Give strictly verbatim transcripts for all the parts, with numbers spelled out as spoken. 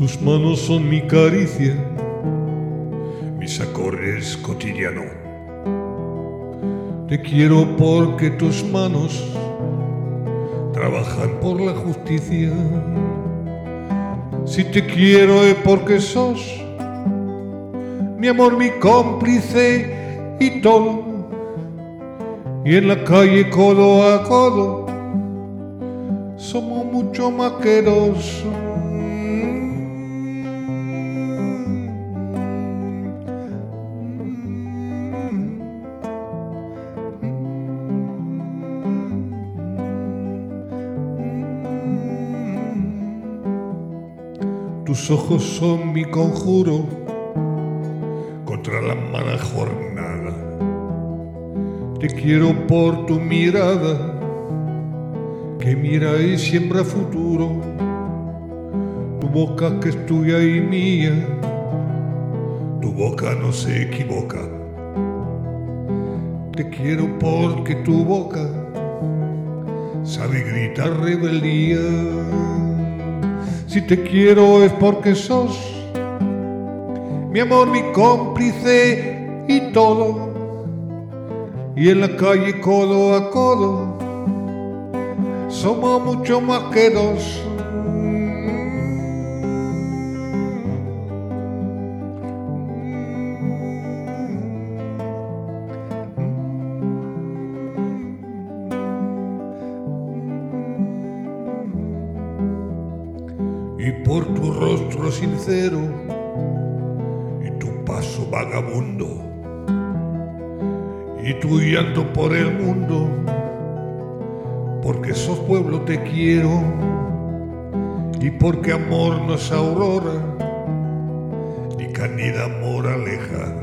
Tus manos son mi caricia, mis acordes cotidianos. Te quiero porque tus manos trabajan por la justicia. Si te quiero es porque sos mi amor, mi cómplice y todo. Y en la calle codo a codo somos mucho más que dos. Tus ojos son mi conjuro contra la mala jornada. Te quiero por tu mirada que mira y siembra futuro. Tu boca que es tuya y mía, tu boca no se equivoca. Te quiero porque tu boca sabe gritar rebeldía. Si te quiero es porque sos mi amor, mi cómplice y todo. Y en la calle codo a codo somos mucho más que dos. Y por tu rostro sincero y tu paso vagabundo y tu llanto por el mundo, porque sos pueblo te quiero y porque amor no es aurora ni candida moraleja,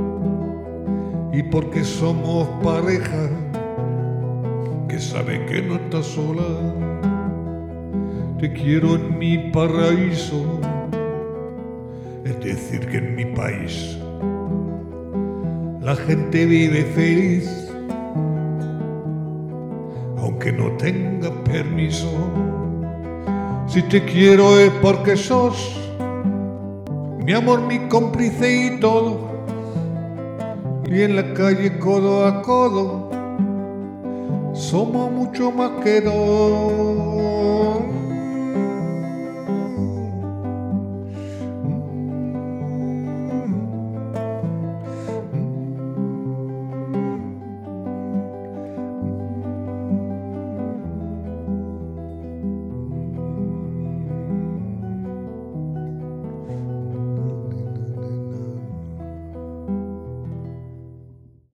y porque somos pareja que sabe que no estás sola. Te quiero en mi paraíso, es decir que en mi país la gente vive feliz, aunque no tenga permiso. Si te quiero es porque sos mi amor, mi cómplice y todo. Y en la calle codo a codo somos mucho más que dos.